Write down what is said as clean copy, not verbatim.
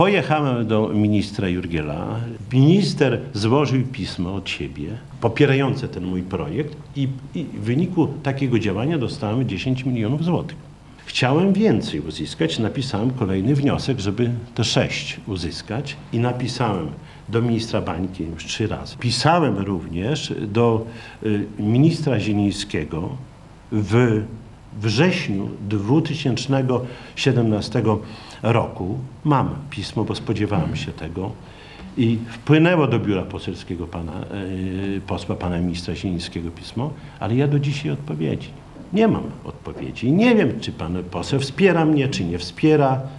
Pojechałem do ministra Jurgiela. Minister złożył pismo od siebie popierające ten mój projekt i w wyniku takiego działania dostałem 10 milionów złotych. Chciałem więcej uzyskać, napisałem kolejny wniosek, żeby te 6 uzyskać i napisałem do ministra Bańki już 3 razy. Pisałem również do ministra Zielińskiego w wrześniu 2017 roku. Mam pismo, bo spodziewałem się tego i wpłynęło do biura poselskiego pana ministra Zielińskiego pismo, ale ja do dzisiaj odpowiedzi nie mam odpowiedzi. Nie wiem, czy pan poseł wspiera mnie, czy nie wspiera.